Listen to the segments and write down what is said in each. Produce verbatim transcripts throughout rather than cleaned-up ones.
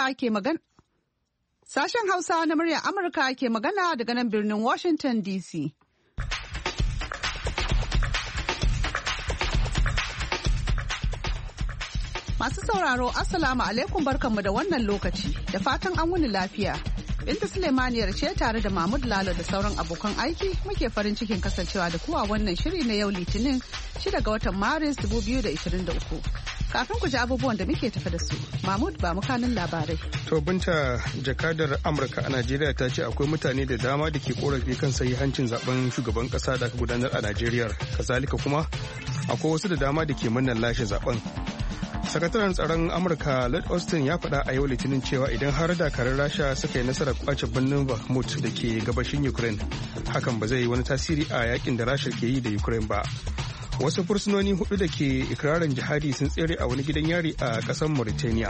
Amurka ke magana. Sashen Hausa na muryar Amurka ke magana daga nan birnin Washington D C. Masu sauraro, Assalamu alaikum barkanmu da wannan lokaci, da fatan an wuni lafiya. Binta Suleimaniyar ce tare da Mahmud Lalo da sauran abokan aiki muke farin cikin kasancewa da kuwa wannan shiri na yau Litinin shida ga watan Maris dubu biyu da ashirin da uku. Kafin ku ji abubuwan da muke tafe da su, Mahmud ba mu kanin labarai. To Binta, jakadar Amurka a Najeriya ta ce akwai mutane da dama da ke korafi kan hancin zaben shugaban kasa da aka gudanar a Najeriya. Kazalika kuma akwai wasu da dama da ke murnar lashe zaben. Sakataren tsaron Amurka Lloyd Austin ya faɗa a yau Litinin cewa idan har dakarun Rasha suka yi nasarar kwace birnin Bakhmut da ke gabashin Ukraine, hakan ba zai yi wani tasiri a yakin da Rasha ke yi da Ukraine ba. Wasu fursunoni hudu da ke ikirarin jihadi sun tsere a wani gidan yari a ƙasar Mauritania.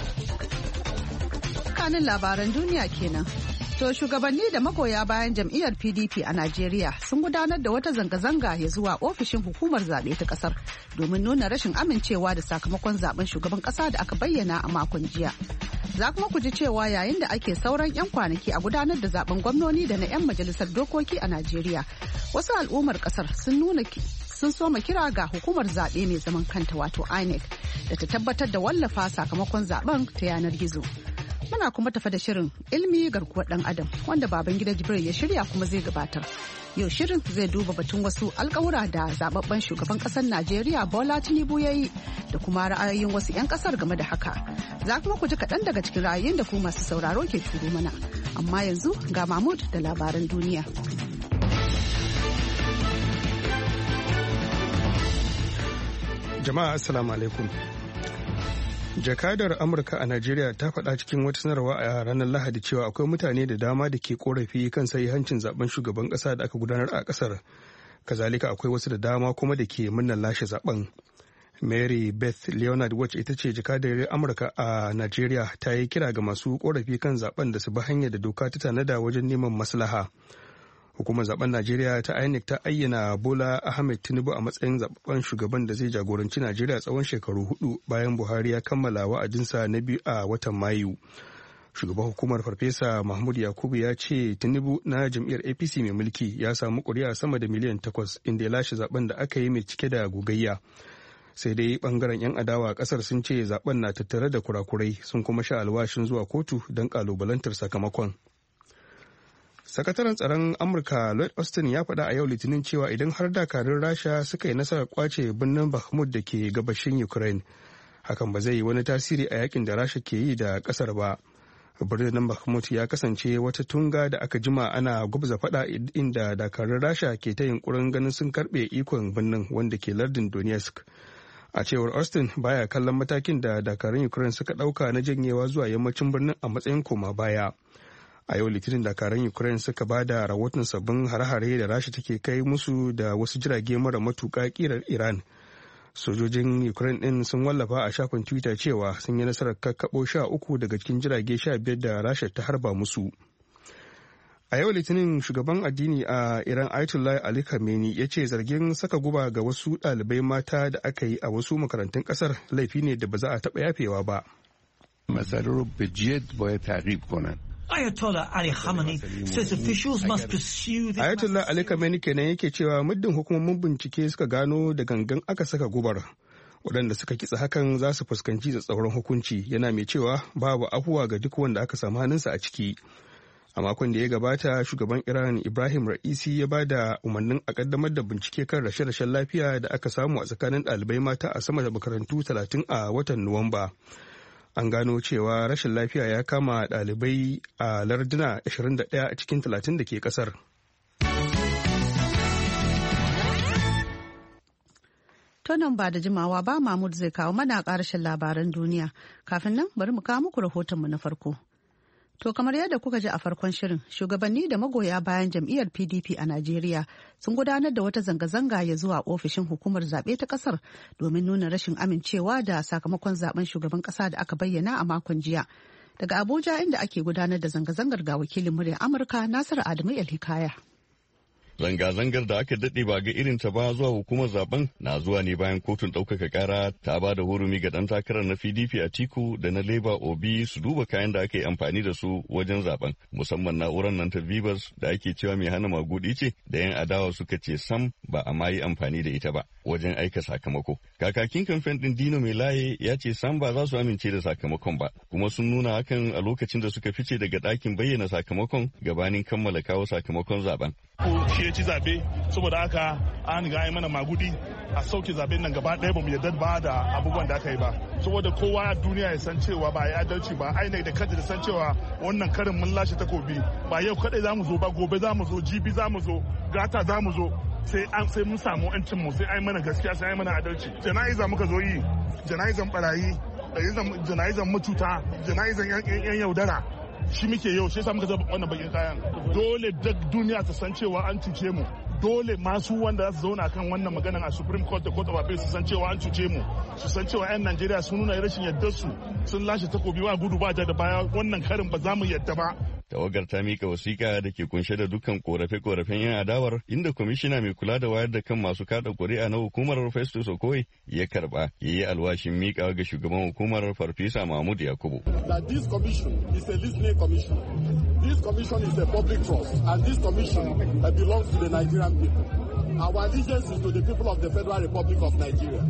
Kanin labaran duniya kenan. To shugabanni da magoya bayan jam'iyyar P D P a Najeriya sun gudanar da wata zanga-zanga ya zuwa ofishin hukumar zaɓe ta ƙasar domin nuna rashin amincewa da sakamakon zaben shugaban ƙasa da aka bayyana a makon jiya. Za kuma ku ji cewa yayin da ake sauran 'yan kwanaki a gudanar da zaben gwamnoni da na 'yan majalisar dokoki a Najeriya, wasu al'ummar ƙasar sun nuna sun soma kira ga hukumar zaɓe mai zaman kanta wato I N E C da ta tabbatar da wallafa sakamakon zaben ta yanar gizo. Muna kuma tafa da shirin ilmi garkuwar dan adam wanda baban gida Jibril ya shirya kuma zai gabatar. Yau shirin zai duba batun wasu alkawura da zababben shugaban kasar Najeriya Bola Tinubu ya yi da kuma ra'ayoyin wasu 'yan kasar game da haka. Za kuma ku ji kaɗan daga cikin ra'ayoyin da ku masu sauraro ke turo mana. Amma yanzu ga Mahmud da labaran duniya. Jama'a assalamu alaikum. Jakadar Amurka a Najeriya ta faɗa cikin wata sanarwa a ranar Lahadi cewa akwai mutane da dama da ke korafi kan hancin zaben shugaban ƙasa da aka gudanar a ƙasar. Kazalika akwai wasu da dama kuma da ke murnar lashe zaben. Mary Beth Leonard wacce ita ce jakadar Amurka a Najeriya ta yi kira ga masu korafi kan zaben da su bi hanyar da doka ta tanada wajen neman maslaha. Hukumar zaben Najeriya ta I N E C ta ayyana Bola Ahmed Tinubu a matsayin zababben shugaban da zai jagoranci Najeriya tsawon shekaru hudu bayan Buhari ya kammala wa'adinsa na biyu a watan Mayu. Shugaban hukumar Farfesa Mahmud Yakubu ya ce Tinubu na jam'iyyar A P C mai mulki ya samu ƙuri'a sama da miliyan takwas inda ya lashe zaben da aka yi mai cike da gogayya. Sai dai bangaren 'yan adawa a ƙasar sun ce zaben na tattare da kurakurai sun kuma sha alwashin zuwa kotu don ƙalubalantar sakamakon. Sakataren tsaron Amurka Lloyd Austin ya faɗa a yau Litinin cewa idan har dakarun Rasha suka yi nasarar kwace birnin Bakhmut da ke gabashin Ukraine, hakan ba zai yi wani tasiri a yakin da Rasha ke yi da ƙasar ba. Birnin Bakhmut ya kasance wata tunga da aka jima ana gwabza faɗa inda dakarun Rasha ke ta yunkurin ganin sun karɓe ikon birnin wanda ke lardin Donetsk. A cewar Austin baya kallon matakin da dakarun Ukraine suka ɗauka na janyewa zuwa yammacin birnin a matsayin koma baya. A yau Litinin dakarun Ukraine suka ba da rahoton sabbin hare-hare da Rasha take kai musu da wasu jirage mara matuƙa ƙirar Iran. Sojojin Ukraine ɗin sun wallafa a shafin Twitter cewa sun yi nasarar kakkaɓo sha uku daga cikin jirage sha biyar da Rasha ta harba musu. A yau Litinin shugaban addini a Iran Ayatollah Ali Khamenei ya ce zargin saka guba ga wasu ɗalibai mata da aka yi a wasu makarantun ƙasar laifi ne da ba za a taɓa yafewa ba. Ayatollah Ali Khamenei says officials must pursue the Ayatollah Ali Khamenei kenan yake cewa muddin hukumomin bincike suka gano da gangan aka saka gubar waɗanda suka kitsa hakan za su fuskanci tsatsauran hukunci, yana mai cewa babu afuwa ga duk wanda aka samu hannunsa a ciki. A makon da ya gabata shugaban Iran Ibrahim Ra'isi ya ba da umarnin a kaddamar da bincike kan rashe-rashen lafiya da aka samu a tsakanin ɗalibai mata a sama da makarantu talatin a watan Nuwamba. An gano cewa rashin lafiya ya kama ɗalibai a larduna ashirin da ɗaya a cikin talatin da ke ƙasar. Tonan ba da jimawa ba Mahmud zai kawo mana ƙarshen labaran duniya. Kafin nan bari mu kawo muku rahotonmu na farko. To kamar yadda kuka ji a farkon shirin, shugabanni da magoya bayan jam'iyyar P D P a Najeriya sun gudanar da wata zanga-zanga ya zuwa ofishin hukumar zaɓe ta ƙasar domin nuna rashin amincewa da sakamakon zaben shugaban ƙasa da aka bayyana a makon jiya. Daga Abuja inda ake gudanar da zanga-zangar ga wakilin muryar Amurka Nasiru Adamu El Hikaya. Zanga-zangar da aka daɗe ba ga irin ta ba zuwa hukumar zaben na zuwa ne bayan kotun ɗaukaka ƙara ta ba da hurumi ga ɗan takarar na P D P Atiku da na Labour Obi su duba kayan da aka yi amfani da su wajen zaben, musamman na'urar nan ta Vivas da ake cewa mai hana magudi ce da 'yan adawa suka ce sam ba a ma yi amfani da ita ba wajen aika sakamako. Kakakin kamfen ɗin Dino Melaye ya ce sam ba za su amince da sakamakon ba, kuma sun nuna hakan a lokacin da suka fice daga ɗakin bayyana sakamakon gabanin kammala kawo sakamakon zaben. Shi ya ci zabe, saboda haka an ga mana magudi a sauke zaben nan gaba ɗaya ba mu yarda ba da abubuwan da aka yi ba. Saboda kowa a duniya ya san cewa ba ya adalci ba, ainihin da kanta da san cewa wannan karin mun lashe takobi ba yau kaɗai za mu zo ba, gobe za mu zo, jibi za mu zo, gata za mu zo. sai an sai mun samu yancin mu, sai ai mana gaskiya, sai ai mana adalci. Jana'iza muka zo yi, jana'izan barayi, jana'izan mututa, jana'izan yan yaudara, shi muke yau, shi yasa muka zaba wannan bakin kayan. Dole duk duniya ta san cewa an cuce mu, dole masu wanda za su zauna kan wannan maganan a Supreme Court da Court of Appeal su san cewa an cuce mu, su san cewa 'yan Najeriya sun nuna rashin yardar su, sun lashe takobi wa gudu ba da baya, wannan karin ba za mu yadda ba. Tawagar ta mika wasiƙa da ke kunshe da dukkan korafe-korafen 'yan adawar, inda kwamishina mai kula da wayar da kan masu kada ƙuri'a na hukumar Festus Okoye ya karba ya yi alwashin mika ga shugaban hukumar Farfesa Mahmud Yakubu. That this commission is a listening commission. This commission is a public trust, and this commission uh, belongs to the Nigerian people. Our allegiance is to the people of the Federal Republic of Nigeria.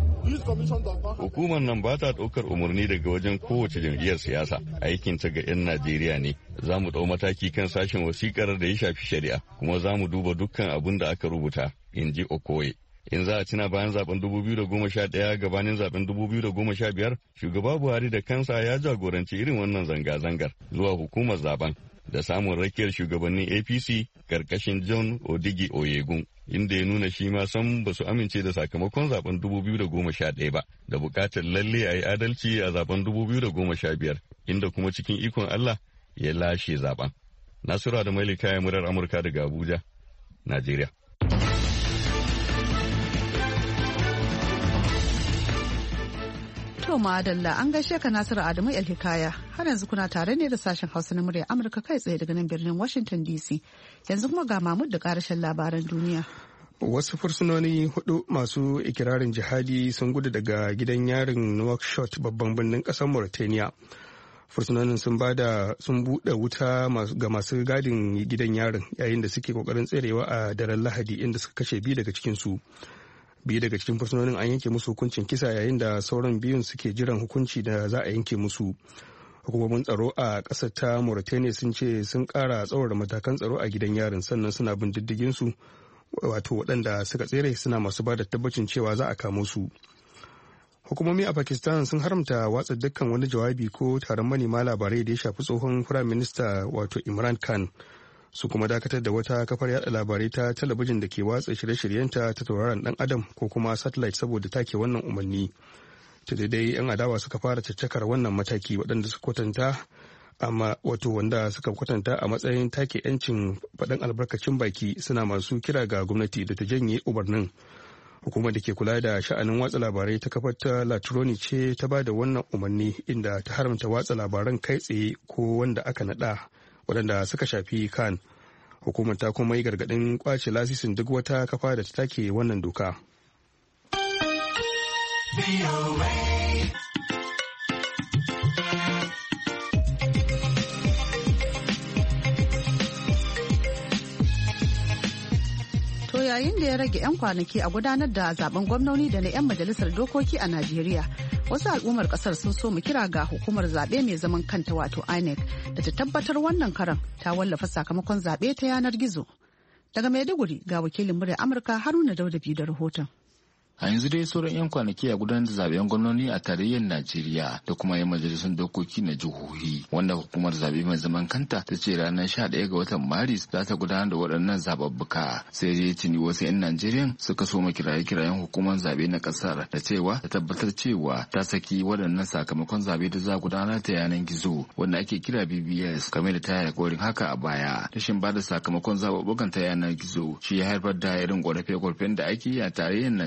Hukumar nan ba ta ɗaukar umarni daga wajen kowace jam'iyyar siyasa, aikinta ga 'yan Najeriya ne. Za mu ɗau mataki kan sashen wasikar da ya shafi shari'a, kuma za mu duba dukkan abin da aka rubuta, in ji Okoye. In za a tuna bayan zaben dubu biyu da goma sha ɗaya gabanin zaben dubu biyu da goma sha biyar, shugaba Buhari da kansa ya jagoranci irin wannan zanga-zangar zuwa hukumar zaben da samun rakiyar shugabannin A P C karkashin John Odigi Oyegun, inda ya nuna shi ma san ba su amince da sakamakon zaben dubu biyu da goma sha ɗaya ba, da bukatar lalle a yi adalci a zaben dubu biyu da goma sha biyar, inda kuma cikin ikon Allah ya lashe zaben. Nasura da Malika ya murar Amurka daga Abuja, Najeriya. To madalla an gaishe ka Nasiru Adamu El-Hikaya. Har yanzu kuna tare ne da sashen Hausa na murya Amurka kai tsaye daga nan birnin Washington D C. Yanzu kuma ga Mahmud da karashen labaran duniya. Wasu fursunoni hudu masu ikirarin jihadi sun gudu daga gidan yarin Nouakchott babban birnin kasar Mauritania. Fursunonin sun bada sun buɗe wuta ga masu gadin gidan yarin yayin da suke kokarin tserewa a daren Lahadi, inda suka kashe biyu daga cikin su. Biyu daga cikin fursunonin an yanke musu hukuncin kisa yayin da sauran biyun suke jiran hukunci da za a yanke musu. Hukumomin tsaro a ƙasar ta Mauritania sun ce sun ƙara tsaurara matakan tsaro a gidan yarin, sannan suna bin diddigin su, wato waɗanda suka tsere suna masu ba da tabbacin cewa za a kamo su. Hukumomi a Pakistan sun haramta watsa dukkan wani jawabi ko taron manema labarai da ya shafi tsohon Firayim Minista wato Imran Khan. Su kuma dakatar da wata kafar yada labarai ta talabijin da ke watsa shirye-shiryenta ta tauraron dan adam ko kuma satellite saboda take wannan umarni. Ta daidai 'yan adawa suka fara caccakar wannan mataki, waɗanda suka kwatanta amma wato wanda suka kwatanta a matsayin take 'yancin faɗin albarkacin baki, suna masu kira ga gwamnati da ta janye umarnin. Hukumar da ke kula da sha'anin watsa labarai ta kafar ta Latroni ce ta ba da wannan umarni, inda ta haramta watsa labaran kai tsaye ko wanda aka naɗa waɗanda suka shafi kan. Hukumar ta kuma yi gargaɗin kwace lasisin duk wata kafa da ta take wannan doka. To yayin da ya rage 'yan kwanaki a gudanar da zaben gwamnoni da na 'yan majalisar dokoki a Najeriya, wasu al'ummar kasar sun so mu kira ga hukumar zaɓe mai zaman kanta wato I N E C da ta tabbatar wannan karan ta wallafa sakamakon zaɓe ta yanar gizo. Daga Maiduguri ga wakilin murya Amurka Haruna Daudabi da rahoton. A yanzu dai sauran 'yan kwanaki a gudanar da zaben gwamnoni a tarayyar Najeriya da kuma 'yan majalisun dokoki na jihohi, wanda hukumar zabe mai zaman kanta ta ce ranar sha ɗaya ga watan Maris za ta gudanar da waɗannan zababbuka. Sai dai tuni wasu 'yan Najeriya suka so kiraye-kirayen hukumar zabe na ƙasar da cewa ta tabbatar cewa ta saki waɗannan sakamakon zabe da za gudanar ta yanar gizo wanda ake kira B B S, game da ta alƙawarin haka a baya. Rashin ba da sakamakon zababbukan ta yanar gizo shi ya haifar da irin ƙorafe-ƙorafen da ake yi a tarayyar Najeriya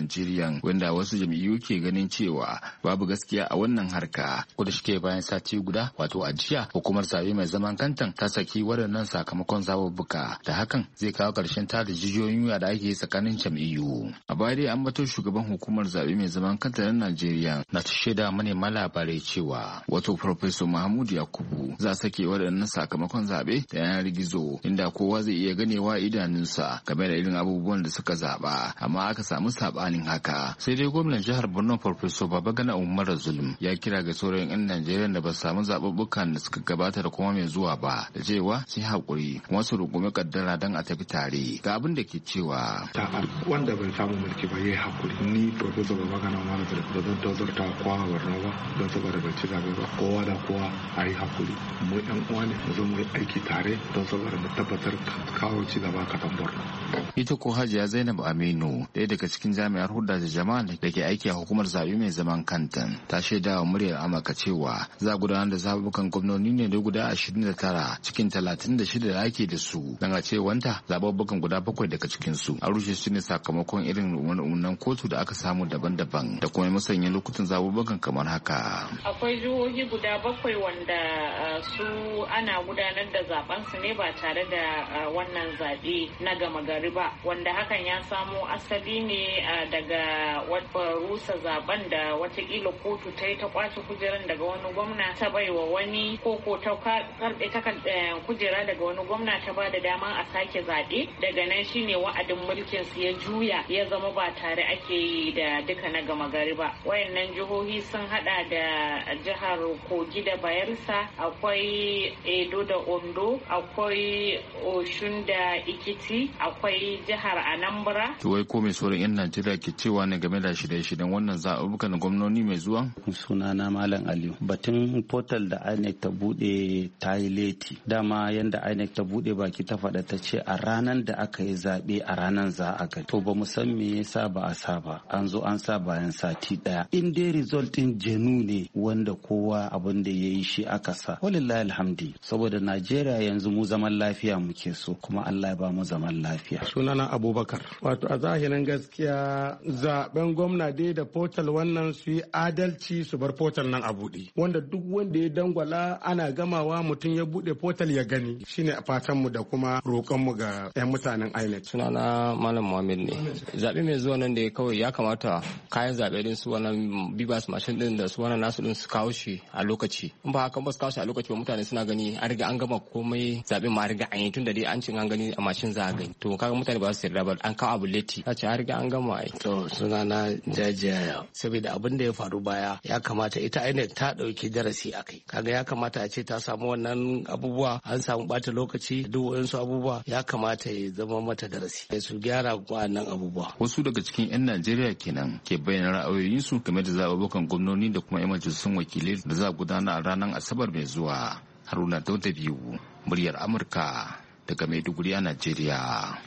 Najeriya, wanda wasu jam'iyyu ke ganin cewa babu gaskiya a wannan harka. Ko da shike bayan sati guda wato a jiya hukumar zabe mai zaman kanta ta saki waɗannan sakamakon zabubbuka da hakan zai kawo ƙarshen tada jijiyoyin wuya da ake tsakanin jam'iyyu. A baya dai an bato shugaban hukumar zabe mai zaman kanta na Najeriya na ta shaida manema labarai cewa wato Professor Mahmud Yakubu za a sake waɗannan sakamakon zabe da yanar gizo inda kowa zai iya ganewa idanunsa game da irin abubuwan da suka zaba, amma aka samu sabanin haka. Sai dai gwamnan jihar Borno Professor Babagana Umar Zulum ya kira ga sauran 'yan Najeriya da ba su samu zaɓuɓɓukan da suka gabata da kuma mai zuwa ba da cewa sai haƙuri kuma su rungumi kaddara don a tafi tare. Ga abin da ke cewa wanda bai samu mulki ba yayi haƙuri. Ni Professor Babagana Umar Zulum ba zan tozarta kowa a Borno ba don saboda bai ci zaɓe ba. Kowa da kowa a yi haƙuri. Mu 'yan uwa ne mu zo mu yi aiki tare don saboda mu tabbatar kawo ci gaba kasan Borno. Ita ko Hajiya Zainab Aminu, ɗaya daga cikin jami'ar hulɗa da jama'a da ke aiki a hukumar zaɓe mai zaman kanta, ta shaida wa muryar Amurka cewa za a gudanar da zaɓuɓɓukan gwamnoni ne da guda ashirin da tara cikin talatin da shida da ake da su. Dan a cewanta zaɓuɓɓukan guda bakwai daga cikin su a rushe su ne sakamakon irin umarnin kotu da aka samu daban-daban da kuma musanya lokutan zaɓuɓɓukan kamar haka. Akwai jihohi guda bakwai wanda su ana gudanar da zaben su ne ba tare da wannan zaɓe na gama gari ba, wanda hakan ya samo asali ne daga wata rusa zaben da watakila kotu ta yi ta kwace kujeran daga wani gwamna ta baiwa wani koko ta karbe ta kujera daga wani gwamna ta ba da daman a sake zaɓe. Daga nan shine wa'adin mulkin su ya juya ya zama ba tare ake yi da duka na gama gari ba. Wayannan jihohi sun hada da jihar Kogi da Bayelsa, akwai Edo da Ondo, akwai Oshun da Ikiti, akwai jihar Anambra. To wai ko mai sauran 'yan Najeriya ke cewa ne game da shirye-shiryen wannan zaɓuɓɓukan gwamnoni mai zuwa? Sunana Malam Aliyu. Batun portal da I N E C ta bude ta yi leti. Dama yanda I N E C ta bude baki ta faɗa ta ce a ranar da aka yi zaɓe a ranar za a ga. To ba mu san me yasa ba a sa ba. An zo an sa bayan sati ɗaya. In dai result ɗin jenu ne wanda kowa abin da ya yi shi aka sa. Walillahi alhamdi. Saboda Najeriya yanzu mu zaman lafiya muke so kuma Allah ya ba mu zaman lafiya. Sunana Abubakar. Wato a zahirin gaskiya zaben gwamna dai da portal wannan su yi adalci su bar portal nan a buɗe. Wanda duk wanda ya dangwala ana gamawa mutum ya buɗe portal ya gani. Shine a fatan mu da kuma roƙon mu ga 'yan mutanen I N E C. Sunana Malam Muhammad ne. Zaɓe mai zuwa nan da kawai ya kamata kayan zaɓe din su wannan bibas mashin din da su wannan nasu din su kawo shi a lokaci. In ba haka ba su kawo shi a lokaci ba mutane suna gani an riga an gama komai zaɓen ma riga an yi tun da dai an cin an gani a mashin za a gani. To kaga mutane ba su yarda ba an kawo abu leti. Ta ce an riga an gama ai. To sunana Jajiya saboda abin da ya faru baya ya kamata ita I N E C ta ɗauki darasi a kai. Kaga ya kamata a ce ta samu wannan abubuwa an samu ɓata lokaci duk wayansu abubuwa ya kamata ya zama mata darasi. Su gyara wannan abubuwa. Wasu daga cikin 'yan Najeriya kenan ke bayyana ra'ayoyinsu game da zaɓuɓɓukan gwamnoni da kuma 'yan majalisun wakilai da za a gudana a ranar Asabar mai zuwa. Haruna Dauda biyu, muryar Amurka daga Maiduguri a Najeriya.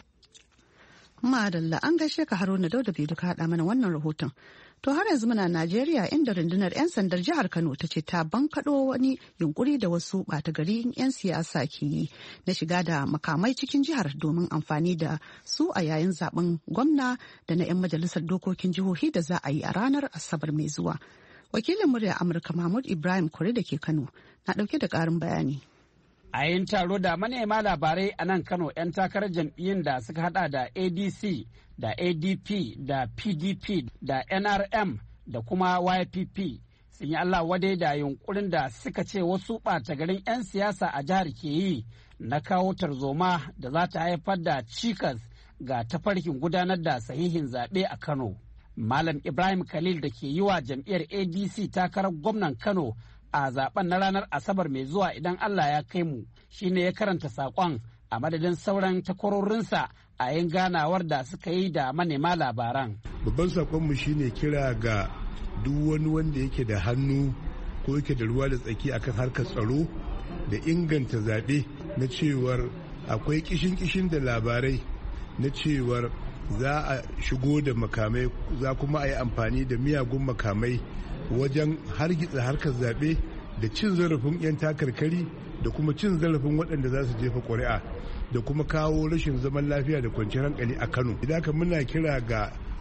Madalla an gaishe ka Haruna Dauda biyu ka haɗa mana wannan rahoton. To har yanzu muna Najeriya inda rundunar 'yan sandar jihar Kano ta ce ta bankaɗo wani yunkuri da wasu ɓata gari 'yan siyasa ke yi na shiga da makamai cikin jihar domin amfani da su a yayin zaben gwamna da na 'yan majalisar dokokin jihohi da za a yi a ranar Asabar mai zuwa. Wakilin murya Amurka Mahmud Ibrahim Kure da ke Kano na ɗauke da ƙarin bayani. A yin taro da manema labarai a nan Kano 'yan takarar jam'iyyun da suka hada da A D C da A D P da P D P da N R M da kuma Y P P sun yi Allah wadai da yunkurin da suka ce wasu ɓata garin 'yan siyasa a jihar ke yi na kawo tarzoma da za ta haifar da cikas ga tafarkin gudanar da sahihin zaɓe a Kano. Malam Ibrahim Khalil da ke yi wa jam'iyyar A D C takarar gwamnan Kano a zaben na ranar Asabar mai zuwa idan Allah ya kai mu shine ya karanta saƙon a madadin sauran takwarorinsa a yin ganawar da suka yi da manema labaran. Babban saƙonmu shine kira ga duk wani wanda yake da hannu ko yake da ruwa da tsaki akan harkar tsaro da inganta zaɓe na cewar akwai kishin-kishin da labarai na cewar za a shigo da makamai za kuma a yi amfani da miyagun makamai wajen hargitsa harkar zaɓe da cin zarafin 'yan takarkari da kuma cin zarafin waɗanda za su jefa ƙuri'a da kuma kawo rashin zaman lafiya da kwanciyar hankali a Kano. Idan ka muna kira ga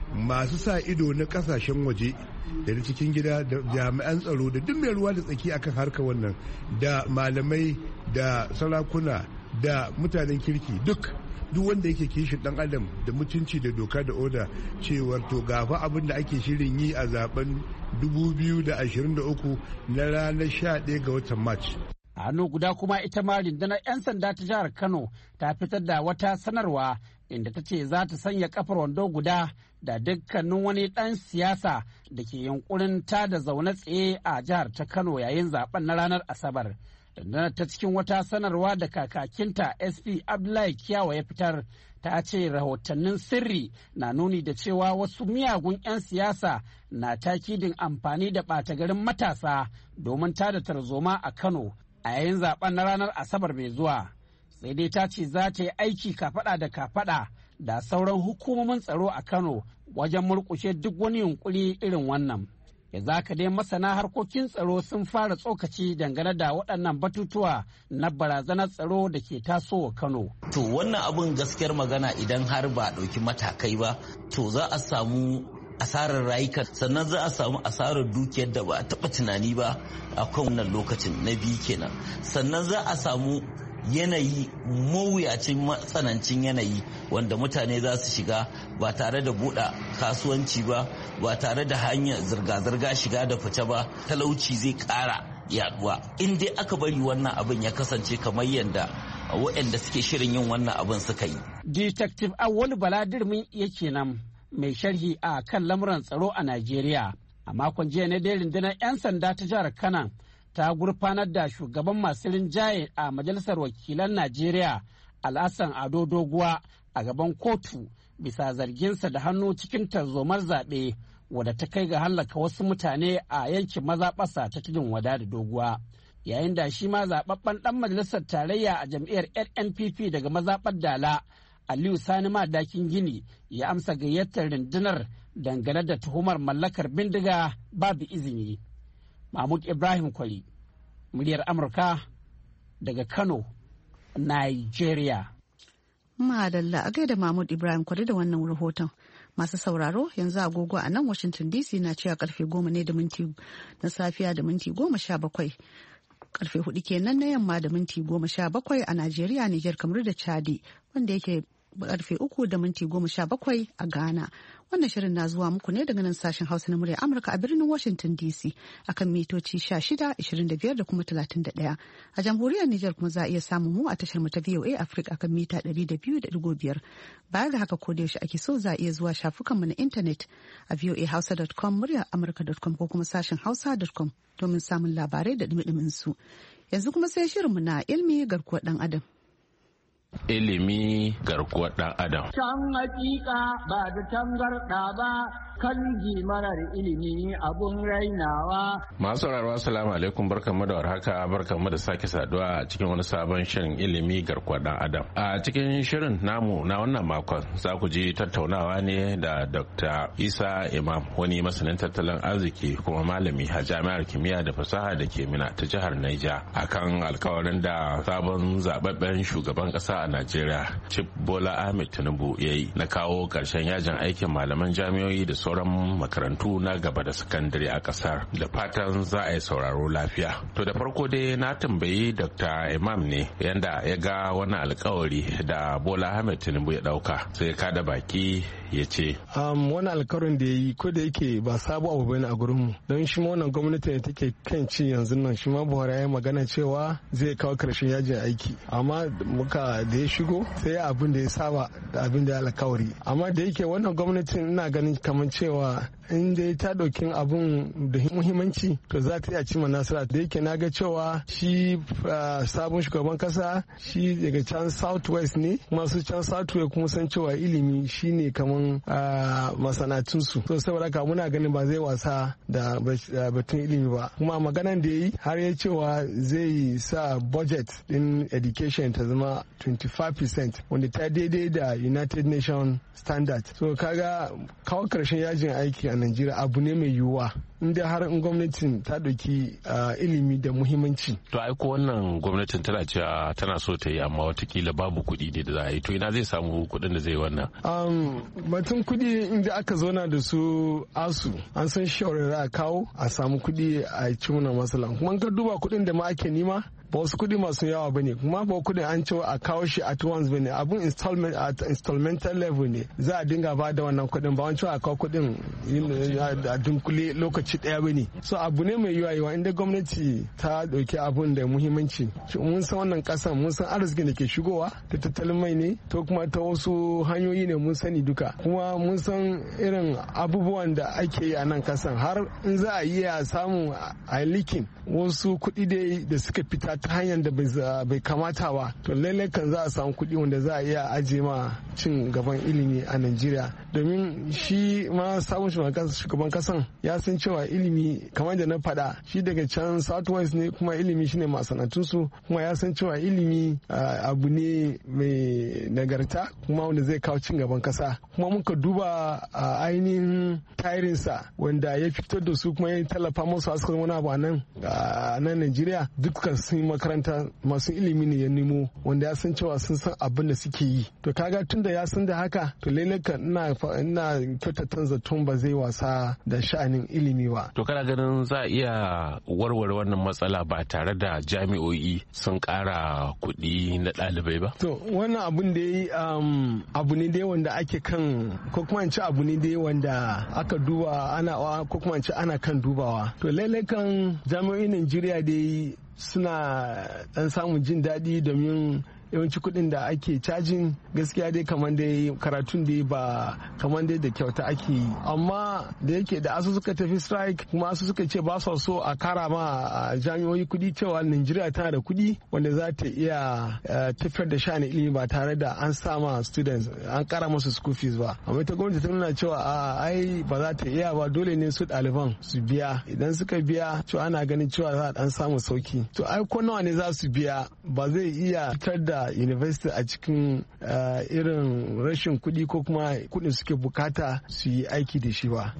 masu sa ido na kasashen waje da na cikin gida da jami'an tsaro da duk mai ruwa da tsaki akan harkar wannan da malamai da sarakuna da mutanen kirki duk duk wanda yake kishin dan adam da mutunci da doka da oda cewar to gafa abin da ake shirin yi a zaben dubu biyu da ashirin da uku na ranar sha ɗaya ga watan march. A hannu guda kuma ita ma rundunar 'yan sanda ta jihar Kano ta fitar da wata sanarwa inda ta ce za ta sanya kafar wando guda da dukkanin wani ɗan siyasa da ke yunkurin ta da zaune tsaye a jihar ta Kano yayin zaben na ranar Asabar. Rundunar ta cikin wata sanarwa da kakakinta S P Abdullahi Kiyawa ya fitar ta ce rahotannin sirri na nuni da cewa wasu miyagun 'yan siyasa na takidin amfani da ɓata garin matasa domin tada tarzoma a Kano a yayin zaben na ranar Asabar mai zuwa. Sai dai ta ce za ta yi aiki kafada da kafada da sauran hukumomin tsaro a Kano wajen murkushe duk wani yunkuri irin wannan. Ya zaka dai masana harkokin tsaro sun fara tsokaci dangane da waɗannan batutuwa na barazanar tsaro da ke tasowa Kano. To wannan abun gaskiyar magana idan har ba a ɗauki matakai ba to za a samu asarar rayuka sannan za a samu asarar dukiyar da ba a taɓa tunani ba a kan wannan lokacin na biyu kenan sannan za a samu yanayi mawuyacin matsanancin yanayi wanda mutane za su shiga ba tare da buɗe kasuwanci ba ba tare da hanyar zirga-zirga shiga da fice ba talauci zai ƙara yaduwa in dai aka bari wannan abin ya kasance kamar yadda waɗanda suke shirin yin wannan abin suka yi. Detective Awolu Baladirmin yake nan mai sharhi a kan lamuran tsaro a Najeriya. A makon jiya na dai rundunar 'yan sanda ta jihar Kano ta gurfanar da shugaban masu rinjaye a Majalisar Wakilan Najeriya Alhassan Ado Doguwa a gaban kotu bisa zarginsa da hannu cikin tarzomar zaɓe wadda ta kai ga hallaka wasu mutane a yankin mazaɓarsa ta tudun wada da Doguwa. Yayin da shi ma zaɓaɓɓen ɗan majalisar tarayya a jam'iyyar N N P P daga mazaɓar Dala Aliyu Sani Madakin Gini ya amsa gayyatar rundunar dangane da tuhumar mallakar bindiga babu izini. Mahmud Ibrahim Kwari, muryar Amurka daga Kano, Nigeria. Madalla a gaida Mahmud Ibrahim Kwari da wannan rahoton. Masu sauraro yanzu agogo a nan Washington D C na cewa karfe goma ne da minti na safiya da minti goma sha bakwai. Karfe hudu kenan na yamma da minti goma sha bakwai a Najeriya, Nijar, Kamaru da Chadi, wanda yake karfe uku da minti goma sha bakwai a Ghana. Wannan shirin na zuwa muku ne daga nan sashen Hausa na murya Amurka a birnin Washington D C akan mitoci sha shida, ishirin da biyar da kuma talatin da ɗaya. A jamhuriyar Nijar kuma za a iya samun mu a tashar mu ta V O A Africa akan mita ɗari da biyu da ɗigo biyar. Baya ga haka ko da yaushe ake so za a iya zuwa shafukanmu na intanet a voa hausa dot com, muryar amurka dot com ko kuma sashen hausa dot com domin samun labarai da ɗumi su. Yanzu kuma sai shirinmu na ilmi garkuwar ɗan adam. Ilimi garkuwar ɗan adam. Can hakika ba da tangarɗa ba kan marar ilimi abun rainawa. Masu sauraro assalamu alaikum, barkanmu da warhaka, barkanmu da sake saduwa a cikin wani sabon shirin ilimi garkuwar ɗan adam. A cikin shirin namu na wannan makon za ku ji tattaunawa ne da Doctor Isa Imam, wani masanin tattalin arziki kuma malami a jami'ar kimiyya da fasaha da ke Mina ta jihar Niger, akan alkawarin da sabon zababben shugaban ƙasa a Najeriya Chief Bola Ahmed Tinubu ya yi na kawo ƙarshen yajin aikin malaman jami'o'i da sauran makarantu na gaba da sakandare a ƙasar. Da fatan za a yi sauraro lafiya. To da farko dai na tambayi Doctor Imam ne yanda ya ga wannan alkawari da Bola Ahmed Tinubu ya ɗauka, sai ka da baki ya ce. Um, wannan alkawarin da ya yi ko da yake ba sabo abu bane a gurinmu, don shi ma wannan gwamnati da take kan ci yanzu nan, shi ma Buhari ya yi magana cewa zai kawo ƙarshen yajin aiki, amma muka da ya shigo sai abin da ya saba da abin da ya alkawari. Amma da yake wannan gwamnatin ina ganin kamar cewa in dai ta ɗauki abun da muhimmanci to za ta iya cimma nasara. Da yake na ga cewa shi sabon shugaban kasa shi daga can south west ne, masu can south west kuma san cewa ilimi shine kaman masana'antunsu, to saboda haka muna ganin ba zai wasa da batun ilimi ba. Kuma maganan da ya yi har ya cewa zai sa budget din education ta zama twenty-five percent wanda ta daidai da United Nations standard. So kaga kawo karshen yajin aiki a Najeriya abu ne mai yiwuwa inda har in gwamnatin ta ɗauki ilimi da muhimmanci. To ai ko wannan gwamnatin tana cewa tana so ta yi amma watakila babu kuɗi ne da za a yi, to ina zai samu kuɗin da zai yi wannan? Batun kuɗi inda aka zauna da su asu an san shawarar a kawo a samu kuɗi a ci wannan matsala. Kuma ka duba kuɗin da ma ake nima ba wasu kuɗi masu yawa bane, kuma ba kuɗin an cewa a kawo shi at once bane, abun installment at installmental level ne za a dinga ba da wannan kuɗin, ba wancan a kawo kuɗin a dunkule lokaci ɗaya bane. So abu ne mai yiwa yiwa inda gwamnati ta ɗauki abun da muhimmanci. Mun san wannan ƙasan, mun san arzikin da ke shigowa ta tattalin mai ne to kuma ta wasu hanyoyi ne mun sani duka, kuma mun san irin abubuwan da ake yi a nan ƙasan, har in za a iya samu a likin wasu kuɗi da suka fita ta hanyar da bai kamata ba, to lallai kan za a samu kuɗi wanda za a iya ajiye ma cin gaban ilimi a Najeriya. Domin shi ma sabon shugaban kasan ya san cewa ilimi kamar da na faɗa shi daga can Southwest ne, kuma ilimi shine masana'antunsu, kuma ya san cewa ilimi abu ne mai nagarta kuma wanda zai kawo cin gaban kasa. Kuma muka duba ainihin tayirinsa wanda ya fitar da su kuma ya tallafa musu a wani abu a nan a nan Najeriya, dukkan sun makaranta masu ilimi ne ya nemo wanda ya san cewa sun san abin da suke yi. To kaga tun da ya san da haka, to lallai kan ina ina kyautatan zaton ba zai wasa da sha'anin ilimi ba. To kana ganin za a iya warware wannan matsala ba tare da jami'o'i sun ƙara kuɗi na ɗalibai ba? To wannan abun da yi abu ne dai wanda ake kan, ko kuma in ce abu ne dai wanda aka duba ana, ko kuma in ce ana kan dubawa. To lallai kan jami'o'in Najeriya dai suna dan samun jin daɗi domin yawanci kuɗin da ake cajin gaskiya dai kamar dai karatun dai ba kamar dai da kyauta ake yi, amma da yake da asu suka tafi strike kuma asu suka ce ba su so a kara ma jami'o'i kuɗi, cewa Najeriya tana da kuɗi wanda za ta iya tafiyar da sha'anin ilimi ba tare da an sa ma students an kara musu school fees ba. Amma ita gwamnati ta nuna cewa a ai ba za ta iya ba, dole ne su ɗaliban su biya, idan suka biya to ana ganin cewa za a dan samu sauki. To ai ko nawa ne za su biya ba zai iya fitar da university a cikin irin rashin kuɗi ko kuma kuɗin suke bukata su yi aiki da shi ba.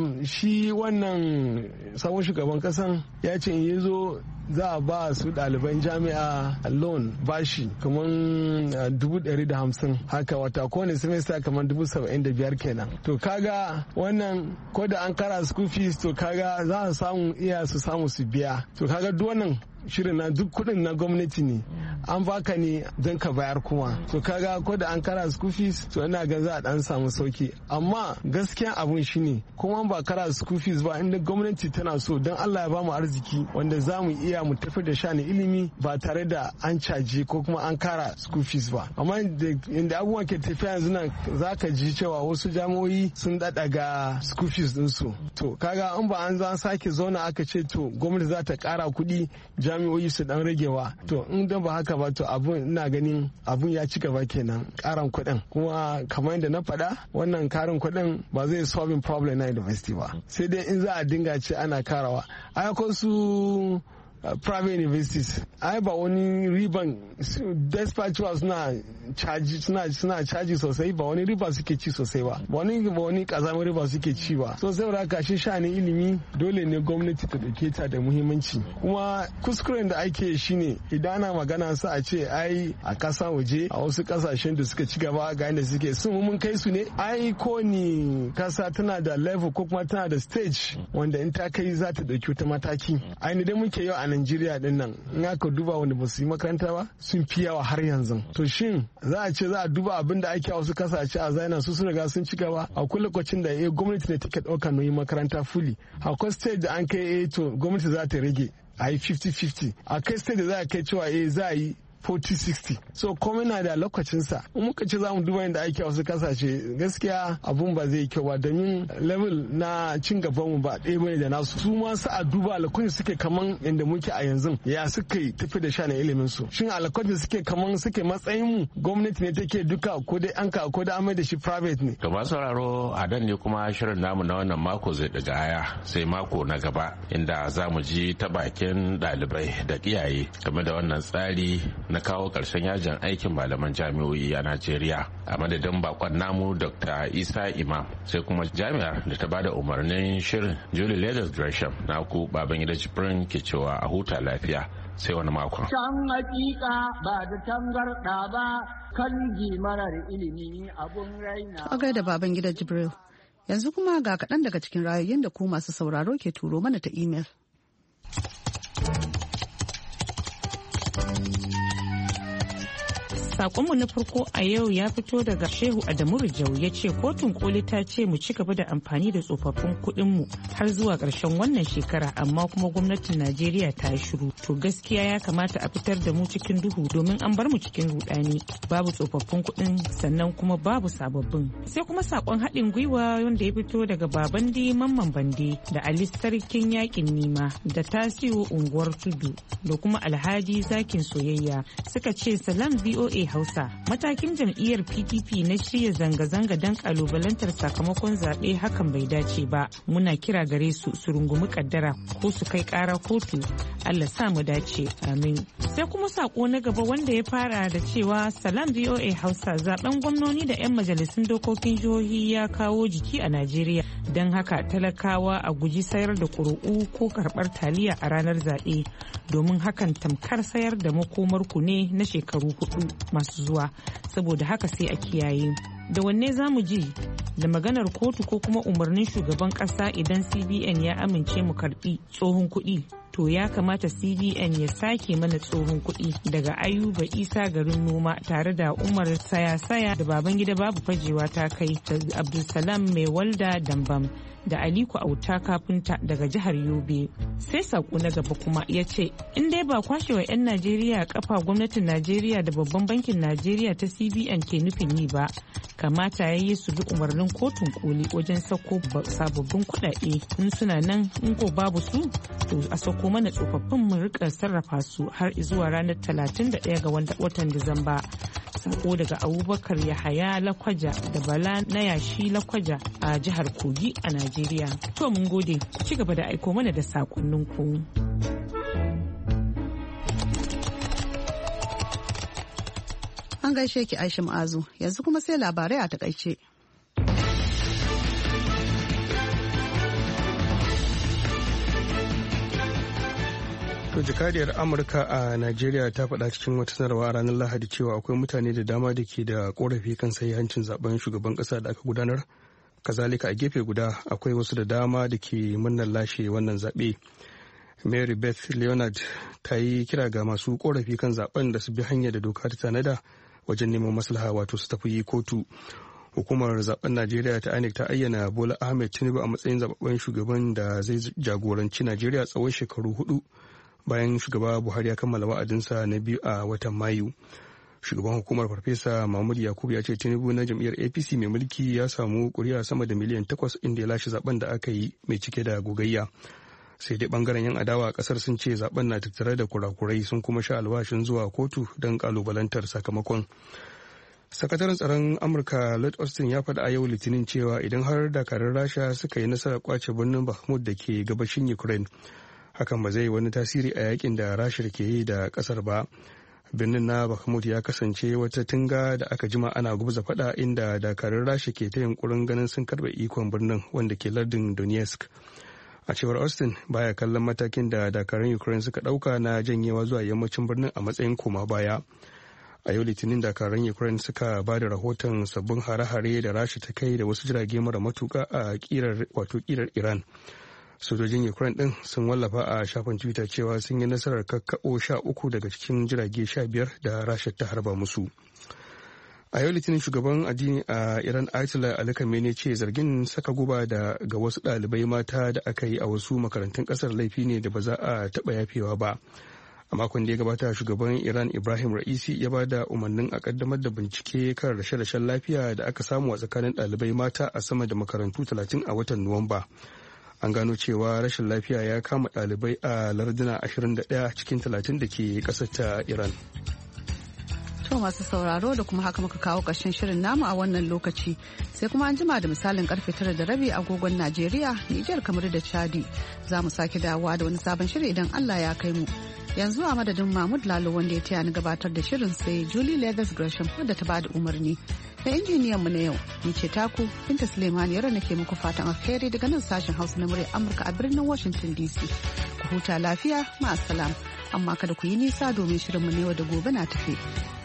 Shi wannan sabon shugaban kasan ya ce in ya zo za a ba su ɗaliban jami'a loan bashi kamar dubu ɗari da hamsin haka wata, kowane semester kamar dubu saba'in da biyar kenan. To kaga wannan ko da an kara school fees to kaga za a samu iya su samu su biya. To kaga duk wannan shirin na duk kudin na gwamnati ne, an baka ne don ka bayar kuma. To kaga ko da an kara school fees to ina ga za a dan samu sauki, amma gaskiya abun shine kuma ba kara school fees ba, inda gwamnati tana so don Allah ya bamu arziki wanda za mu iya mu tafi da shani ilimi ba tare da an caji ko kuma an kara school fees ba. Amma inda abubuwan ke tafiya yanzu nan za ka ji cewa wasu jami'o'i sun daɗaga school fees ɗinsu. To kaga in ba an zo an sake zauna aka ce to gwamnati za ta kara kuɗi jami'o'i su dan ragewa, to in da ba haka ba to abun ina ganin abun ya ci gaba kenan, karan kuɗin. Kuma kamar yadda na faɗa wannan karin kuɗin ba zai solving problem na university ba, sai dai in za a dinga ce ana karawa. ai ko su private universities ai ba wani riban despite cewa suna caji suna suna caji sosai, ba wani riba suke ci sosai ba, ba wani ba wani kazamin riba suke ci ba. So sai da shi sha'anin ilimi dole ne gwamnati ta dauke ta da muhimmanci. Kuma kuskuren da ake shine idan ana magana sa a ce ai a kasa waje a wasu kasashen da suka ci gaba ga inda suke sun mun kai su ne, ai ko ni kasa tana da level ko kuma tana da stage wanda in ta kai za ta dauki wata mataki. Ai ne dai muke yau a Najeriya din nan in aka duba wanda ba su yi makaranta ba sun fi yawa har yanzu. To shin za a ce za a duba abin da ake a wasu kasashe a zaina su sun riga sun ci gaba, akwai lokacin da eh gwamnati ne take ɗaukar nauyin makaranta fully, akwai stage da an kai eh to gwamnati za ta rage a yi fifty fifty, a kai stage da za a kai cewa eh za a yi forty sixty. So komai na da lokacinsa. In muka ce za mu duba yadda ake a wasu kasashe gaskiya abun ba zai kyau ba, domin level na cin gaban mu ba ɗaya bane da nasu. Su ma su a duba alakun suke kaman yadda muke a yanzu ya suka tafi da shanin ilimin su. Shin alakun suke kaman suke matsayin mu gwamnati ne take duka ko dai an ka ko da an mai da shi private ne. To masu sauraro a dan ne kuma shirin namu na wannan mako zai daga aya sai mako na gaba inda za mu ji ta bakin ɗalibai da iyaye game da wannan tsari na kawo ƙarshen yajin aikin malaman jami'o'i a Najeriya. A madadin bakon namu Doctor Isa Imam sai kuma jami'ar da ta bada umarnin shirin Julie Leathers Gresham na ku Babangida Jibrin ke cewa a huta lafiya sai wani makon. Can hakika ba da tangarda ba kan marar ilimi abun raina. A gaida Babangida Jibril. Yanzu kuma ga kaɗan daga cikin ra'ayoyin da ku masu sauraro ke turo mana ta imel. Sakonmu na farko a yau ya fito daga Shehu Adamu Rijau ya ce kotun koli ta ce mu ci gaba da amfani da tsofaffin kuɗinmu har zuwa ƙarshen wannan shekara amma kuma gwamnatin Najeriya ta yi shiru. To gaskiya ya kamata a fitar da mu cikin duhu domin an bar mu cikin rudani. Babu tsofaffin kuɗin sannan kuma babu sababbin. Sai kuma sakon haɗin gwiwa wanda ya fito daga Babandi Mamman Bande da Ali Sarkin Yakin Nima da Tasiu Unguwar Tudu da kuma Alhaji Zakin Soyayya suka ce salam V O A Hausa matakin jam'iyyar P D P na shirya zanga-zanga don kalubalantar sakamakon zaɓe hakan bai dace ba muna kira gare su su rungumi kaddara ko su kai ƙara kotu Allah sa mu dace amin. Sai kuma sako na gaba wanda ya fara da cewa salam V O A Hausa zaben gwamnoni da 'yan majalisun dokokin jihohi ya kawo jiki a Najeriya don haka talakawa a guji sayar da ƙuri'u ko karɓar taliya a ranar zaɓe domin hakan tamkar sayar da makomar ku ne na shekaru hudu masu zuwa saboda haka sai a kiyaye. Da wanne za mu ji da maganar kotu ko kuma umarnin shugaban kasa idan C B N ya amince mu karbi tsohon kuɗi to ya kamata C B N ya sake mana tsohon kuɗi daga Ayuba Isa garin noma tare da Umar Saya-saya da Babangida babu fajewa ta kai da Abdulsalam mai walda Dambam da Aliko Auta kafinta daga jihar Yobe. Sai sako na gaba kuma ya ce in dai ba kwashewa 'yan Najeriya kafa gwamnatin Najeriya da babban bankin Najeriya ta C B N ke nufin yi ba kamata ya yi su bi umarnin kotun koli wajen sako sababbin kuɗaɗe in suna nan in ko babu su to a sako mana tsofaffin mu rika sarrafa su har zuwa ranar talatin da ɗaya ga watan Disamba. Sako daga Abubakar Yahaya Lakwaja da Bala na yashi Lakwaja a jihar Kogi a Najeriya. To mun gode, ci gaba da aiko mana da sakonnin ku. An gaishe ki Aisha Ma'azu, yanzu kuma sai labarai a takaice. To jakadiyar Amurka a Najeriya ta faɗa cikin wata sanarwa a ranar Lahadi cewa akwai mutane da dama da ke da korafi kan sahihancin zaben shugaban ƙasa da aka gudanar. Kazalika a gefe guda akwai wasu da dama da ke murnar lashe wannan zaɓe. Mary Beth Leonard ta yi kira ga masu korafi kan zaben da su bi hanyar da doka ta tanada wajen neman maslaha wato su tafi kotu. Hukumar zaben Najeriya ta I N E C ta ayyana Bola Ahmed Tinubu a matsayin zababben shugaban da zai jagoranci Najeriya tsawon shekaru hudu bayan shugaba Buhari ya kammala wa'adinsa na biyu a watan Mayu. Shugaban hukumar Farfesa Mahmud Yakubu ya ce Tinubu na jam'iyyar A P C mai mulki ya samu kuri'a sama da miliyan takwas inda ya lashe zaben da aka yi mai cike da gogayya. Sai dai bangaren yan adawa a kasar sun ce zaben na tattare da kurakurai sun kuma sha alwashin zuwa kotu don kalubalantar sakamakon. Sakataren tsaron Amurka Lloyd Austin ya faɗa a yau Litinin cewa idan har dakarun Rasha suka yi nasarar kwace birnin Bakhmut da ke gabashin Ukraine, hakan ba zai wani tasiri a yakin da Rasha ke yi da kasar ba. Birnin na Bakhmut ya kasance wata tunga da aka jima ana gubza faɗa inda dakarun Rasha ke ta yunkurin ganin sun karɓe ikon birnin wanda ke lardin Donetsk. A cewar Austin baya kallon matakin da dakarun Ukraine suka ɗauka na janyewa zuwa yammacin birnin a matsayin koma baya. A yau Litinin dakarun Ukraine suka ba da rahoton sabbin hare-hare da Rasha ta kai da wasu jirage mara matuka a kirar wato kirar Iran. Sojojin Ukraine din sun wallafa a shafin Twitter cewa sun yi nasarar kakkaɓo sha uku daga cikin jirage sha biyar da Rasha ta harba musu. A yau Litinin shugaban addini a Iran Ayatollah Ali Khamenei ce zargin saka guba da ga wasu ɗalibai mata da aka yi a wasu makarantun ƙasar laifi ne da ba za a taɓa yafewa ba. A makon da ya gabata shugaban Iran Ibrahim Ra'isi ya ba da umarnin a kaddamar da bincike kan rashe-rashen lafiya da aka samu a tsakanin ɗalibai mata a sama da makarantu talatin a watan Nuwamba. An gano cewa rashin lafiya ya kama ɗalibai a larduna ashirin da ɗaya cikin talatin da ke ƙasar ta Iran. To masu sauraro da kuma haka muka kawo ƙarshen shirin namu a wannan lokaci sai kuma an jima da misalin karfe tara da rabi agogon Najeriya, Nijar kamar da Chadi za mu sake dawowa da wani sabon shiri idan Allah ya kai mu. Yanzu a madadin Mahmud Lalo wanda ya taya ni gabatar da shirin sai Julie Leathers Gresham wadda ta bada umarni. Da injiniyan mu na yau, ni ce taku Binta Suleiman yara nake muku fatan alheri daga nan sashen Hausa na muryar Amurka a birnin Washington D C. Ku huta lafiya, ma'assalam. Amma kada ku yi nisa domin shirin mu na yau da gobe na tafe.